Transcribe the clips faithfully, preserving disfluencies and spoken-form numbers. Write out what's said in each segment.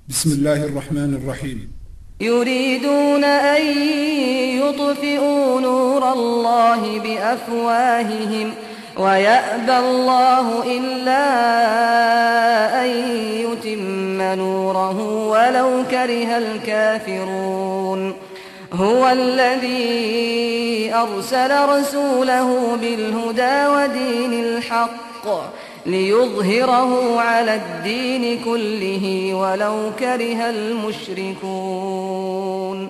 بسم الله الرحمن الرحيم. يريدون أن يطفئوا نور الله بأفواههم ويأبى الله إلا أن يتم نوره ولو كره الكافرون. هو الذي أرسل رسوله بالهدى ودين الحق ليظهره على الدين كله ولو كره المشركون.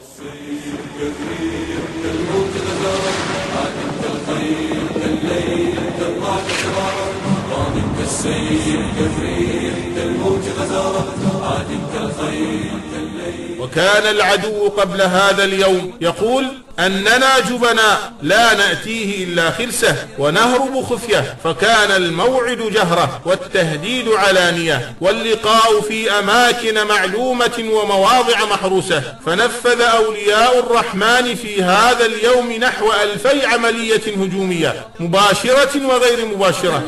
وكان العدو قبل هذا اليوم يقول أننا جبناء لا نأتيه إلا خلسة ونهرب خفية، فكان الموعد جهرة والتهديد علانية واللقاء في أماكن معلومة ومواضع محروسة، فنفذ أولياء الرحمن في هذا اليوم نحو ألفي عملية هجومية مباشرة وغير مباشرة.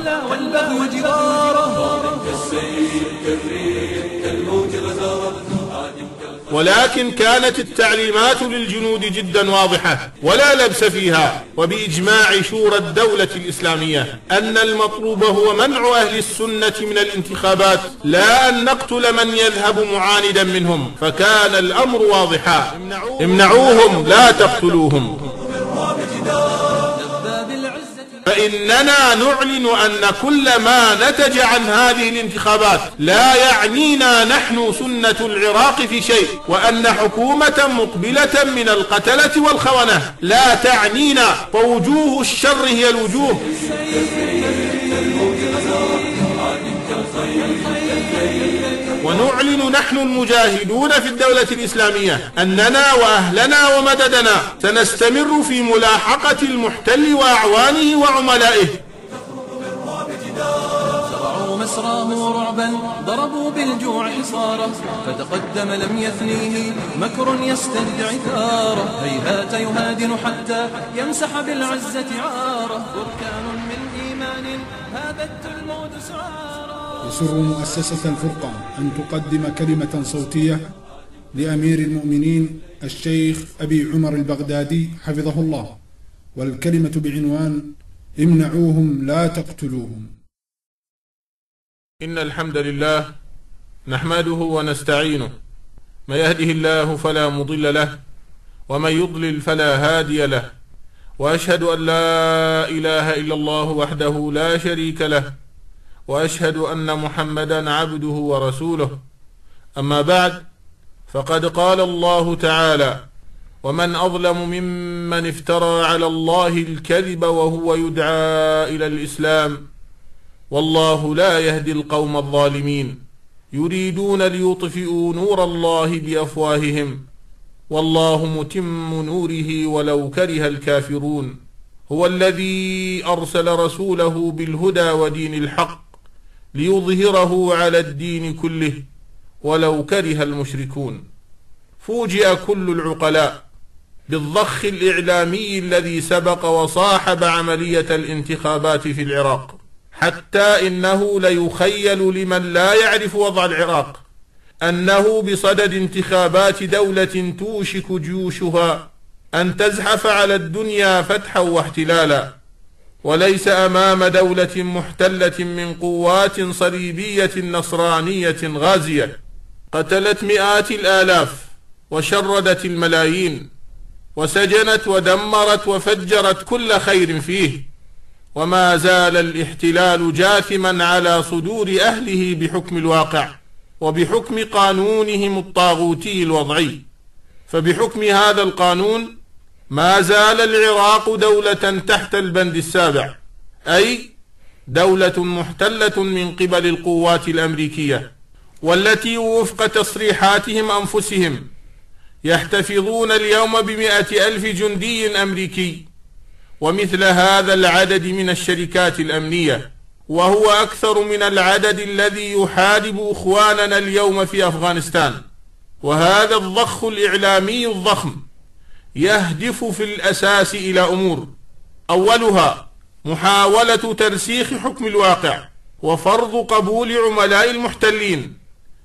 ولكن كانت التعليمات للجنود جدا واضحة ولا لبس فيها، وبإجماع شورى الدولة الإسلامية أن المطلوب هو منع أهل السنة من الانتخابات لا أن نقتل من يذهب معاندا منهم، فكان الأمر واضحا: امنعوهم لا تقتلوهم. فإننا نعلن أن كل ما نتج عن هذه الانتخابات لا يعنينا نحن سنة العراق في شيء، وأن حكومة مقبلة من القتلة والخونة لا تعنينا، فوجوه الشر هي الوجوه. ونعلن نحن المجاهدون في الدولة الإسلامية أننا وأهلنا ومددنا سنستمر في ملاحقة المحتل وأعوانه وعملائه. شرعوا مسراه رعبا ضربوا بالجوع حصاره، فتقدم لم يثنيه مكر يستدعي ثاره، هيهات يهادن حتى يمسح بالعزة عاره، بركان من إيمان هابت الموت سعاره. يسر مؤسسة الفرقان أن تقدم كلمة صوتية لأمير المؤمنين الشيخ أبي عمر البغدادي حفظه الله، والكلمة بعنوان امنعوهم لا تقتلوهم. إن الحمد لله نحمده ونستعينه، ما يهده الله فلا مضل له ومن يضلل فلا هادي له، وأشهد أن لا إله إلا الله وحده لا شريك له، وأشهد أن محمدا عبده ورسوله. أما بعد، فقد قال الله تعالى: ومن أظلم ممن افترى على الله الكذب وهو يدعى إلى الإسلام والله لا يهدي القوم الظالمين يريدون ليطفئوا نور الله بأفواههم والله متم نوره ولو كره الكافرون. هو الذي أرسل رسوله بالهدى ودين الحق ليظهره على الدين كله ولو كره المشركون. فوجئ كل العقلاء بالضخ الإعلامي الذي سبق وصاحب عملية الانتخابات في العراق، حتى إنه ليخيل لمن لا يعرف وضع العراق أنه بصدد انتخابات دولة توشك جيوشها أن تزحف على الدنيا فتحا واحتلالا، وليس أمام دولة محتلة من قوات صليبية نصرانية غازية قتلت مئات الآلاف وشردت الملايين وسجنت ودمرت وفجرت كل خير فيه، وما زال الاحتلال جاثما على صدور أهله بحكم الواقع وبحكم قانونهم الطاغوتي الوضعي. فبحكم هذا القانون ما زال العراق دولة تحت البند السابع، أي دولة محتلة من قبل القوات الأمريكية، والتي وفق تصريحاتهم أنفسهم يحتفظون اليوم بمئة ألف جندي أمريكي ومثل هذا العدد من الشركات الأمنية، وهو أكثر من العدد الذي يحارب إخواننا اليوم في أفغانستان. وهذا الضخ الإعلامي الضخم يهدف في الأساس إلى أمور: أولها محاولة ترسيخ حكم الواقع وفرض قبول عملاء المحتلين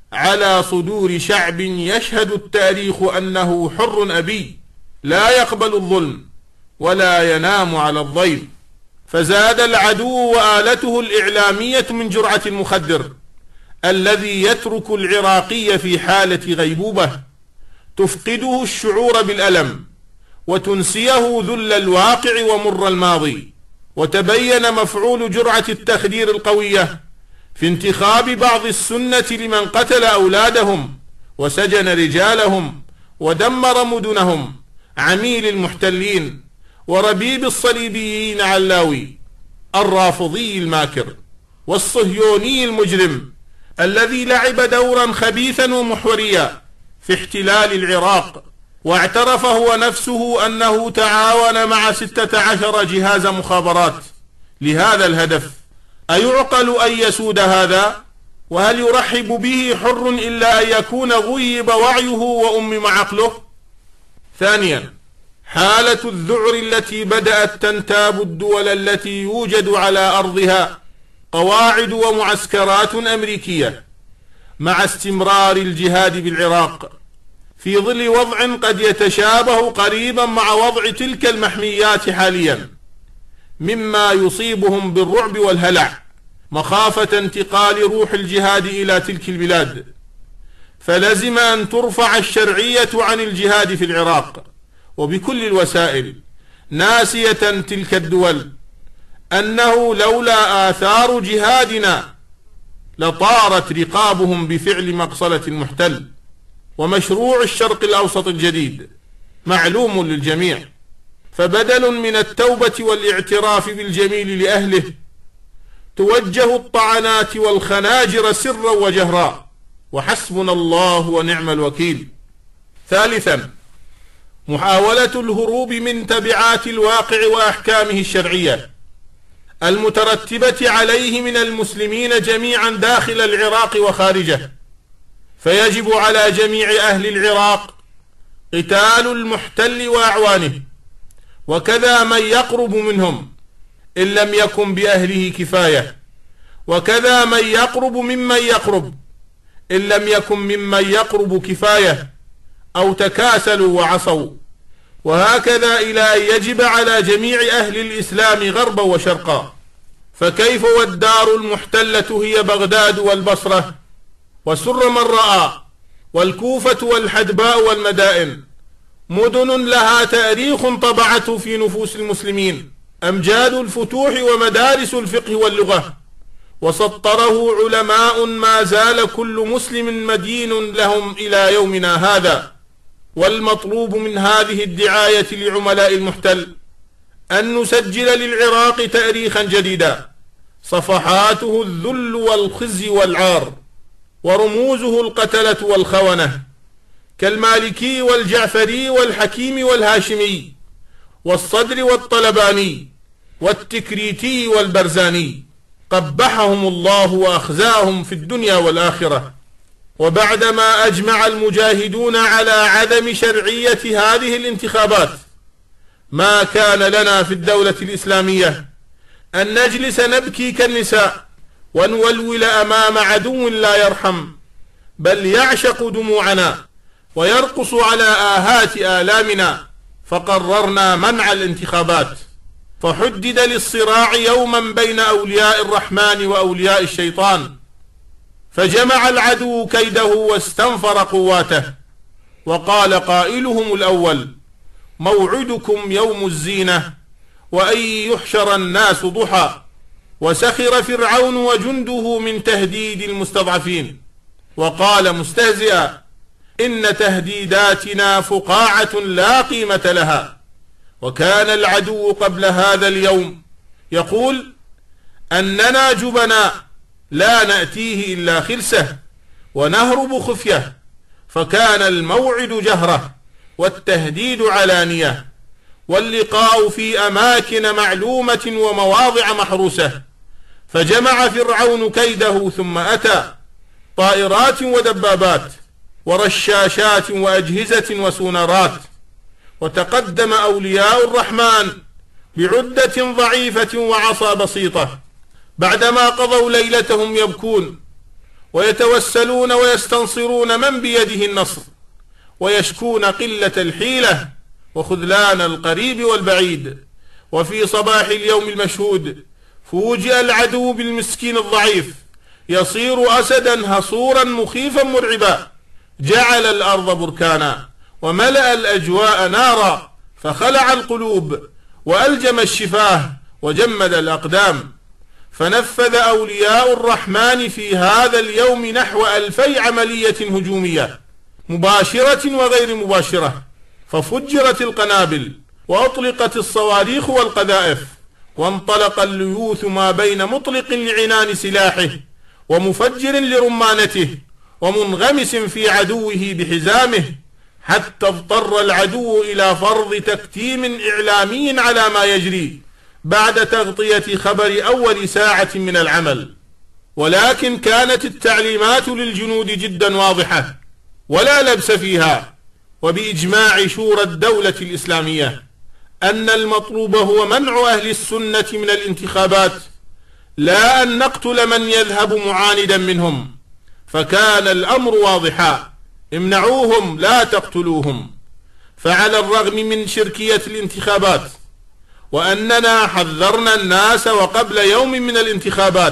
على صدور شعب يشهد التاريخ أنه حر أبي لا يقبل الظلم ولا ينام على الضيم. فزاد العدو وآلته الإعلامية من جرعة المخدر الذي يترك العراقي في حالة غيبوبة تفقده الشعور بالألم وتنسيه ذل الواقع ومر الماضي. وتبين مفعول جرعة التخدير القوية في انتخاب بعض السنة لمن قتل أولادهم وسجن رجالهم ودمر مدنهم، عميل المحتلين وربيب الصليبيين علاوي الرافضي الماكر والصهيوني المجرم الذي لعب دورا خبيثا ومحوريا في احتلال العراق، واعترف هو نفسه أنه تعاون مع ستة عشر جهاز مخابرات لهذا الهدف. أيعقل أن يسود هذا؟ وهل يرحب به حر إلا أن يكون غيب وعيه وأمم عقله؟ ثانيا، حالة الذعر التي بدأت تنتاب الدول التي يوجد على أرضها قواعد ومعسكرات أمريكية مع استمرار الجهاد بالعراق في ظل وضع قد يتشابه قريبا مع وضع تلك المحميات حاليا، مما يصيبهم بالرعب والهلع مخافة انتقال روح الجهاد إلى تلك البلاد. فلزم أن ترفع الشرعية عن الجهاد في العراق وبكل الوسائل، ناسية تلك الدول أنه لولا آثار جهادنا لطارت رقابهم بفعل مقصلة المحتل. ومشروع الشرق الأوسط الجديد معلوم للجميع، فبدل من التوبة والاعتراف بالجميل لأهله توجه الطعنات والخناجر سرا وجهرا، وحسبنا الله ونعم الوكيل. ثالثا، محاولة الهروب من تبعات الواقع وأحكامه الشرعية المترتبة عليه من المسلمين جميعا داخل العراق وخارجه. فيجب على جميع أهل العراق قتال المحتل وأعوانه، وكذا من يقرب منهم إن لم يكن بأهله كفاية، وكذا من يقرب ممن يقرب إن لم يكن ممن يقرب كفاية أو تكاسلوا وعصوا، وهكذا إلى أن يجب على جميع أهل الإسلام غربا وشرقا. فكيف والدار المحتلة هي بغداد والبصرة وسر من رأى والكوفة والحدباء والمدائن، مدن لها تاريخ طبعته في نفوس المسلمين، أمجاد الفتوح ومدارس الفقه واللغة، وسطره علماء ما زال كل مسلم مدين لهم إلى يومنا هذا. والمطلوب من هذه الدعاية لعملاء المحتل أن نسجل للعراق تاريخا جديدا صفحاته الذل والخزي والعار، ورموزه القتلة والخونة كالمالكي والجعفري والحكيم والهاشمي والصدر والطلباني والتكريتي والبرزاني، قبحهم الله وأخزاهم في الدنيا والآخرة. وبعدما أجمع المجاهدون على عدم شرعية هذه الانتخابات، ما كان لنا في الدولة الإسلامية أن نجلس نبكي كالنساء ونولول أمام عدو لا يرحم، بل يعشق دموعنا ويرقص على آهات آلامنا. فقررنا منع الانتخابات، فحدد للصراع يوما بين أولياء الرحمن وأولياء الشيطان، فجمع العدو كيده واستنفر قواته، وقال قائلهم الأول: موعدكم يوم الزينة وأن يحشر الناس ضحى. وسخر فرعون وجنده من تهديد المستضعفين، وقال مستهزئا: إن تهديداتنا فقاعة لا قيمة لها. وكان العدو قبل هذا اليوم يقول أننا جبناء لا نأتيه إلا خلسة ونهرب خفية، فكان الموعد جهرة والتهديد علانية واللقاء في أماكن معلومة ومواضع محروسة. فجمع فرعون كيده ثم أتى طائرات ودبابات ورشاشات وأجهزة وسونارات، وتقدم أولياء الرحمن بعدة ضعيفة وعصا بسيطة بعدما قضوا ليلتهم يبكون ويتوسلون ويستنصرون من بيده النصر، ويشكون قلة الحيلة وخذلان القريب والبعيد. وفي صباح اليوم المشهود فوجئ العدو بالمسكين الضعيف يصير أسدا هصورا مخيفا مرعبا، جعل الأرض بركانا وملأ الأجواء نارا، فخلع القلوب وألجم الشفاه وجمد الأقدام. فنفذ أولياء الرحمن في هذا اليوم نحو ألفي عملية هجومية مباشرة وغير مباشرة، ففجرت القنابل وأطلقت الصواريخ والقذائف، وانطلق الليوث ما بين مطلق لعنان سلاحه ومفجر لرمانته ومنغمس في عدوه بحزامه، حتى اضطر العدو إلى فرض تكتيم إعلامي على ما يجري بعد تغطية خبر أول ساعة من العمل. ولكن كانت التعليمات للجنود جدا واضحة ولا لبس فيها، وبإجماع شورى الدولة الإسلامية أن المطلوب هو منع أهل السنة من الانتخابات، لا أن نقتل من يذهب معاندا منهم. فكان الأمر واضحا: امنعوهم لا تقتلوهم. فعلى الرغم من شركية الانتخابات وأننا حذرنا الناس وقبل يوم من الانتخابات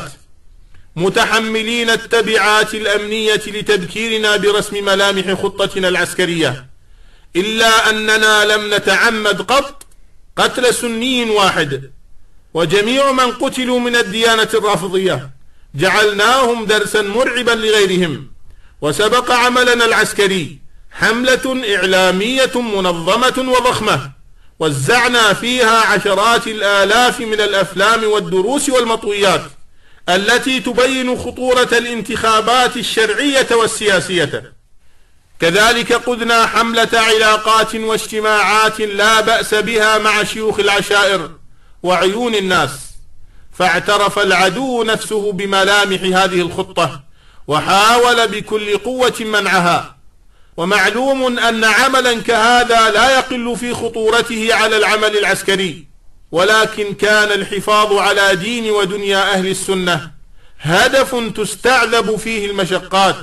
متحملين التبعات الأمنية لتذكيرنا برسم ملامح خطتنا العسكرية، إلا أننا لم نتعمد قط قتل سني واحد، وجميع من قتلوا من الديانة الرافضية جعلناهم درسا مرعبا لغيرهم. وسبق عملنا العسكري حملة إعلامية منظمة وضخمة وزعنا فيها عشرات الآلاف من الأفلام والدروس والمطويات التي تبين خطورة الانتخابات الشرعية والسياسية. كذلك قدنا حملة علاقات واجتماعات لا بأس بها مع شيوخ العشائر وعيون الناس، فاعترف العدو نفسه بملامح هذه الخطة وحاول بكل قوة منعها. ومعلوم أن عملا كهذا لا يقل في خطورته على العمل العسكري، ولكن كان الحفاظ على دين ودنيا أهل السنة هدف تستعذب فيه المشقات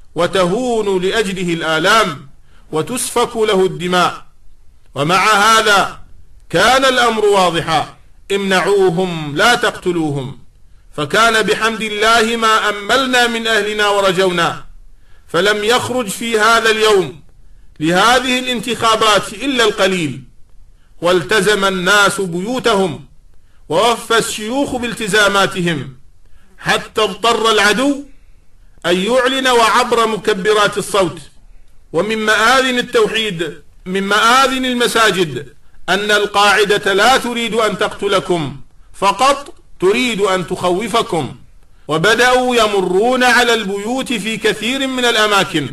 وتهون لأجله الآلام وتسفك له الدماء. ومع هذا كان الأمر واضحا: امنعوهم لا تقتلوهم. فكان بحمد الله ما أملنا من أهلنا ورجونا، فلم يخرج في هذا اليوم لهذه الانتخابات إلا القليل، والتزم الناس بيوتهم ووفى الشيوخ بالتزاماتهم، حتى اضطر العدو أن يعلن وعبر مكبرات الصوت ومن مآذن التوحيد من مآذن المساجد أن القاعدة لا تريد أن تقتلكم، فقط تريد أن تخوفكم. وبدأوا يمرون على البيوت في كثير من الأماكن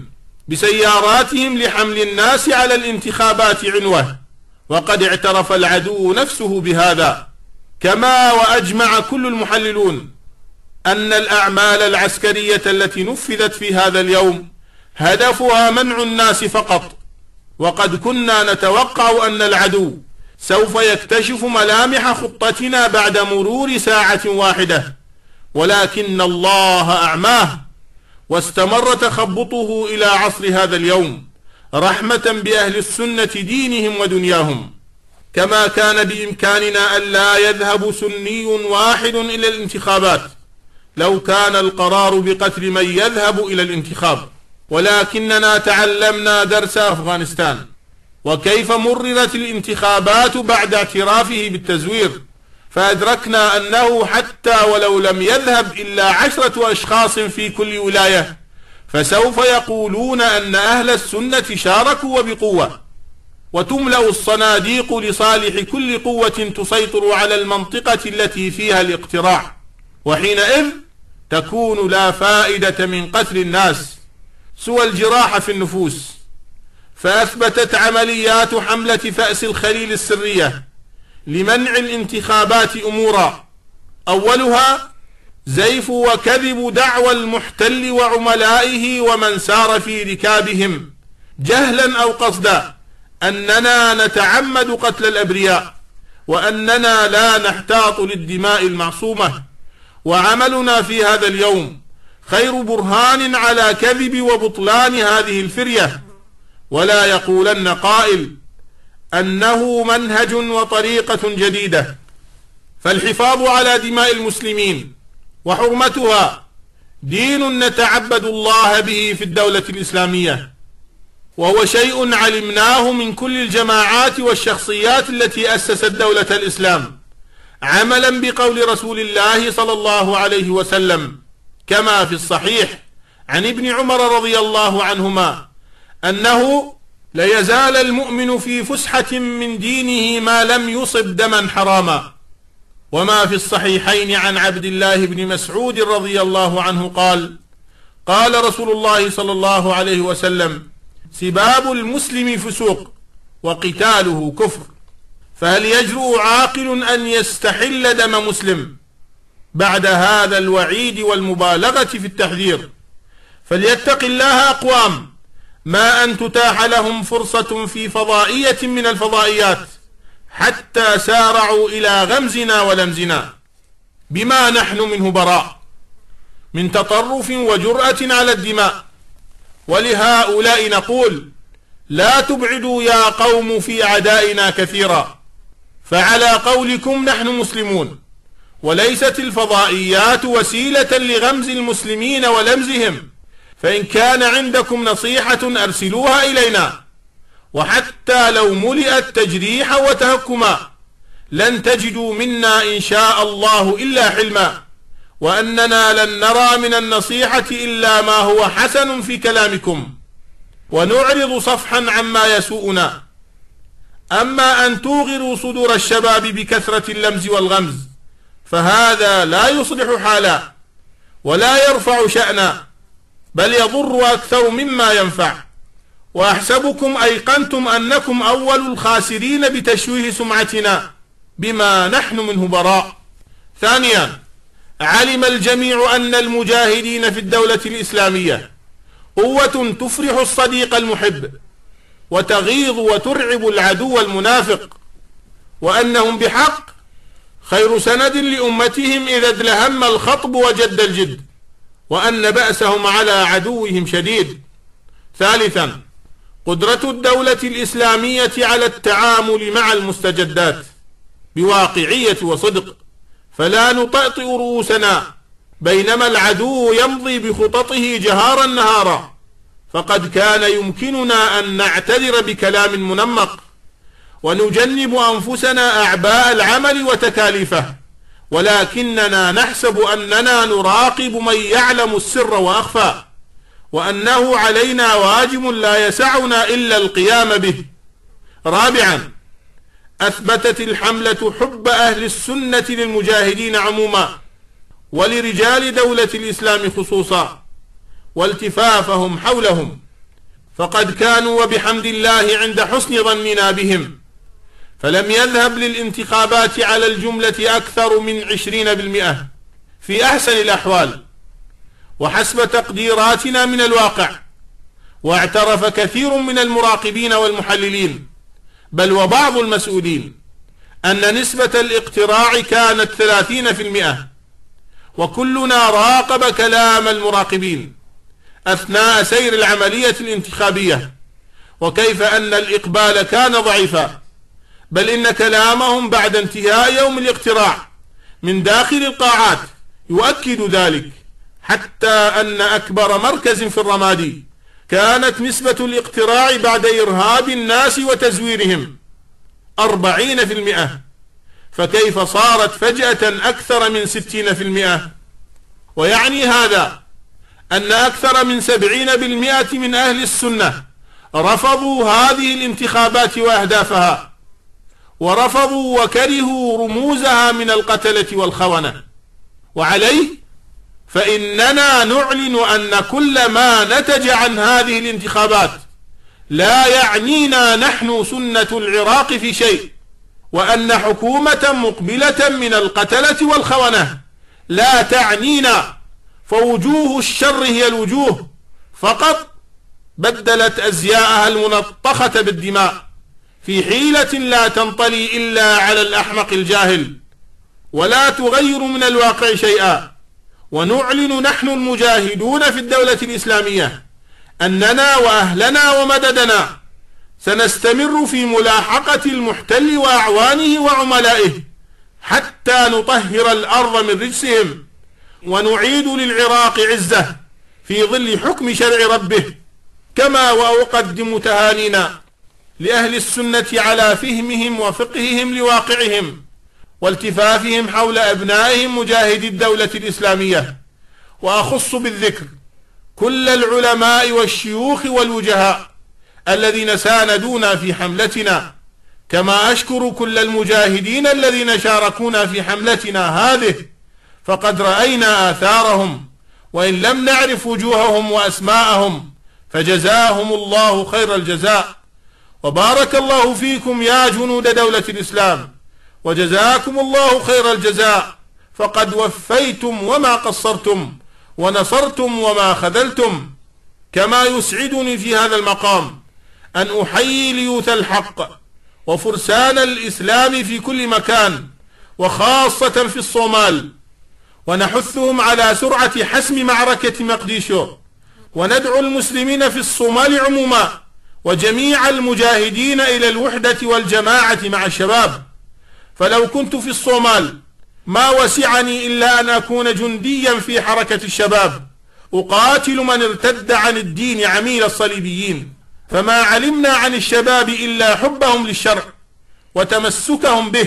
بسياراتهم لحمل الناس على الانتخابات عنوة، وقد اعترف العدو نفسه بهذا. كما وأجمع كل المحللون أن الأعمال العسكرية التي نفذت في هذا اليوم هدفها منع الناس فقط، وقد كنا نتوقع أن العدو سوف يكتشف ملامح خطتنا بعد مرور ساعة واحدة، ولكن الله أعماه واستمر تخبطه إلى عصر هذا اليوم رحمة بأهل السنة دينهم ودنياهم. كما كان بإمكاننا أن لا يذهب سني واحد إلى الانتخابات لو كان القرار بقتل من يذهب إلى الانتخاب، ولكننا تعلمنا درس أفغانستان وكيف مررت الانتخابات بعد اعترافه بالتزوير، فأدركنا أنه حتى ولو لم يذهب إلا عشرة أشخاص في كل ولاية فسوف يقولون أن أهل السنة شاركوا وبقوة، وتملأ الصناديق لصالح كل قوة تسيطر على المنطقة التي فيها الاقتراع، وحينئذ تكون لا فائدة من قتل الناس سوى الجراح في النفوس. فأثبتت عمليات حملة فأس الخليل السرية لمنع الانتخابات أمورا: أولها زيف وكذب دعوى المحتل وعملائه ومن سار في ركابهم جهلا أو قصدا أننا نتعمد قتل الأبرياء وأننا لا نحتاط للدماء المعصومة. وعملنا في هذا اليوم خير برهان على كذب وبطلان هذه الفرية، ولا يقولن قائل أنه منهج وطريقة جديدة. فالحفاظ على دماء المسلمين وحرمتها دين نتعبد الله به في الدولة الإسلامية، وهو شيء علمناه من كل الجماعات والشخصيات التي أسست دولة الإسلام، عملا بقول رسول الله صلى الله عليه وسلم كما في الصحيح عن ابن عمر رضي الله عنهما أنه لا يزال المؤمن في فسحة من دينه ما لم يصب دما حراما. وما في الصحيحين عن عبد الله بن مسعود رضي الله عنه قال قال رسول الله صلى الله عليه وسلم: سباب المسلم فسوق وقتاله كفر. فهل يجرؤ عاقل أن يستحل دم مسلم بعد هذا الوعيد والمبالغة في التحذير؟ فليتق الله أقوام ما أن تتاح لهم فرصة في فضائية من الفضائيات حتى سارعوا إلى غمزنا ولمزنا بما نحن منه براء من تطرف وجرأة على الدماء. ولهؤلاء نقول: لا تبعدوا يا قوم في أعدائنا كثيرا، فعلى قولكم نحن مسلمون، وليست الفضائيات وسيلة لغمز المسلمين ولمزهم، فإن كان عندكم نصيحة أرسلوها إلينا، وحتى لو ملئت تجريحا وتهكما لن تجدوا منا إن شاء الله إلا حلما، وأننا لن نرى من النصيحة إلا ما هو حسن في كلامكم، ونعرض صفحا عما يسوءنا. أما أن توغروا صدور الشباب بكثرة اللمز والغمز فهذا لا يصلح حالا ولا يرفع شأنا، بل يضر أكثر مما ينفع. وأحسبكم أيقنتم أنكم أول الخاسرين بتشويه سمعتنا بما نحن منه براء. ثانيا، علم الجميع أن المجاهدين في الدولة الإسلامية قوة تفرح الصديق المحب وتغيظ وترعب العدو المنافق، وأنهم بحق خير سند لأمتهم إذا ادلهم الخطب وجد الجد، وأن بأسهم على عدوهم شديد. ثالثا، قدرة الدولة الإسلامية على التعامل مع المستجدات بواقعية وصدق، فلا نطأطئ رؤوسنا بينما العدو يمضي بخططه جهارا نهارا، فقد كان يمكننا أن نعتذر بكلام منمق ونجنب أنفسنا أعباء العمل وتكاليفه، ولكننا نحسب أننا نراقب من يعلم السر وأخفى، وأنه علينا واجب لا يسعنا إلا القيام به. رابعا، أثبتت الحملة حب أهل السنة للمجاهدين عموما ولرجال دولة الإسلام خصوصا، والتفافهم حولهم، فقد كانوا وبحمد الله عند حسن ظننا بهم، فلم يذهب للانتخابات على الجملة أكثر من عشرين بالمئة في أحسن الأحوال وحسب تقديراتنا من الواقع. واعترف كثير من المراقبين والمحللين بل وبعض المسؤولين أن نسبة الاقتراع كانت ثلاثين بالمئة، وكلنا راقب كلام المراقبين أثناء سير العملية الانتخابية، وكيف أن الإقبال كان ضعيفا، بل إن كلامهم بعد انتهاء يوم الاقتراع من داخل القاعات يؤكد ذلك، حتى أن أكبر مركز في الرمادي كانت نسبة الاقتراع بعد إرهاب الناس وتزويرهم أربعين بالمئة، فكيف صارت فجأة أكثر من ستين بالمئة؟ ويعني هذا أن أكثر من سبعين بالمئة من أهل السنة رفضوا هذه الانتخابات وأهدافها، ورفضوا وكرهوا رموزها من القتلة والخونة. وعليه فإننا نعلن أن كل ما نتج عن هذه الانتخابات لا يعنينا نحن سنة العراق في شيء، وأن حكومة مقبلة من القتلة والخونة لا تعنينا، فوجوه الشر هي الوجوه فقط بدلت أزياءها المنطخة بالدماء في حيلة لا تنطلي إلا على الأحمق الجاهل، ولا تغير من الواقع شيئا، ونعلن نحن المجاهدون في الدولة الإسلامية أننا وأهلنا ومددنا سنستمر في ملاحقة المحتل وأعوانه وعملائه حتى نطهر الأرض من رجسهم ونعيد للعراق عزة في ظل حكم شرع ربه. كما وأقدم تهانينا لأهل السنة على فهمهم وفقههم لواقعهم والتفافهم حول أبنائهم مجاهدي الدولة الإسلامية، وأخص بالذكر كل العلماء والشيوخ والوجهاء الذين ساندونا في حملتنا، كما أشكر كل المجاهدين الذين شاركونا في حملتنا هذه، فقد رأينا آثارهم وإن لم نعرف وجوههم وأسماءهم، فجزاهم الله خير الجزاء. وبارك الله فيكم يا جنود دولة الإسلام، وجزاكم الله خير الجزاء، فقد وفيتم وما قصرتم ونصرتم وما خذلتم. كما يسعدني في هذا المقام أن أحيي ليوث الحق وفرسان الإسلام في كل مكان وخاصة في الصومال، ونحثهم على سرعة حسم معركة مقديشو، وندعو المسلمين في الصومال عموما وجميع المجاهدين إلى الوحدة والجماعة مع الشباب. فلو كنت في الصومال ما وسعني إلا أن أكون جنديا في حركة الشباب أقاتل من ارتد عن الدين عميل الصليبيين، فما علمنا عن الشباب إلا حبهم للشرع وتمسكهم به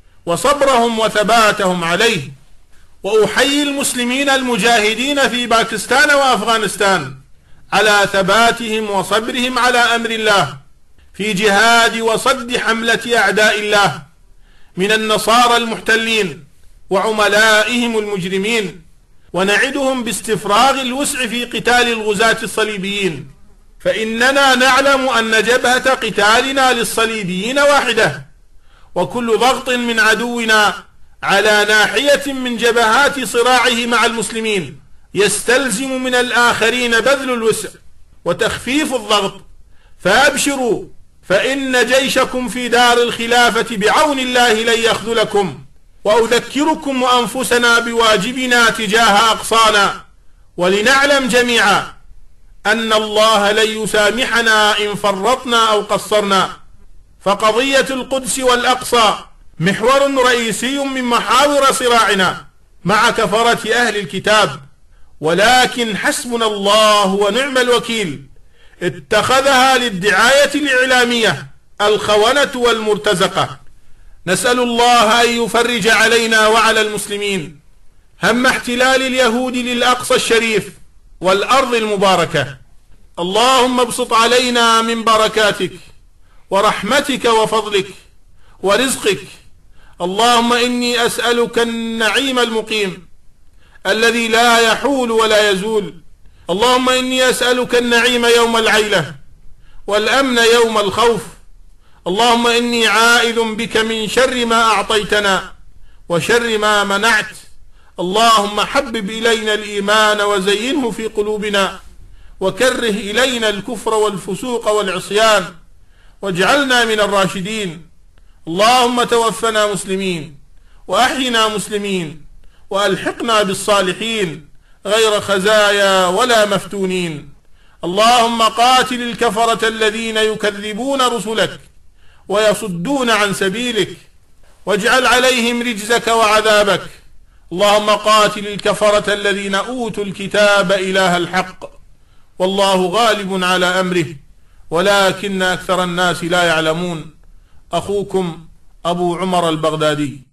وصبرهم وثباتهم عليه. وأحيي المسلمين المجاهدين في باكستان وأفغانستان على ثباتهم وصبرهم على أمر الله في جهاد وصد حملة أعداء الله من النصارى المحتلين وعملائهم المجرمين، ونعدهم باستفراغ الوسع في قتال الغزاة الصليبيين، فإننا نعلم أن جبهة قتالنا للصليبيين واحدة، وكل ضغط من عدونا على ناحية من جبهات صراعه مع المسلمين يستلزم من الآخرين بذل الوسع وتخفيف الضغط. فأبشروا، فإن جيشكم في دار الخلافة بعون الله لن يخذلكم. وأذكركم وأنفسنا بواجبنا تجاه أقصانا، ولنعلم جميعا أن الله لن يسامحنا إن فرطنا أو قصرنا. فقضية القدس والأقصى محور رئيسي من محاور صراعنا مع كفرة أهل الكتاب، ولكن حسبنا الله ونعم الوكيل اتخذها للدعاية الإعلامية الخونة والمرتزقة. نسأل الله أن يفرج علينا وعلى المسلمين هم احتلال اليهود للأقصى الشريف والأرض المباركة. اللهم ابسط علينا من بركاتك ورحمتك وفضلك ورزقك. اللهم إني أسألك النعيم المقيم الذي لا يحول ولا يزول. اللهم إني أسألك النعيم يوم العيلة والأمن يوم الخوف. اللهم إني عائذ بك من شر ما أعطيتنا وشر ما منعت. اللهم حبب إلينا الإيمان وزينه في قلوبنا، وكره إلينا الكفر والفسوق والعصيان، واجعلنا من الراشدين. اللهم توفنا مسلمين وأحينا مسلمين، وألحقنا بالصالحين غير خزايا ولا مفتونين. اللهم قاتل الكفرة الذين يكذبون رسلك ويصدون عن سبيلك، واجعل عليهم رجزك وعذابك. اللهم قاتل الكفرة الذين أوتوا الكتاب إله الحق، والله غالب على أمره ولكن أكثر الناس لا يعلمون. أخوكم أبو عمر البغدادي.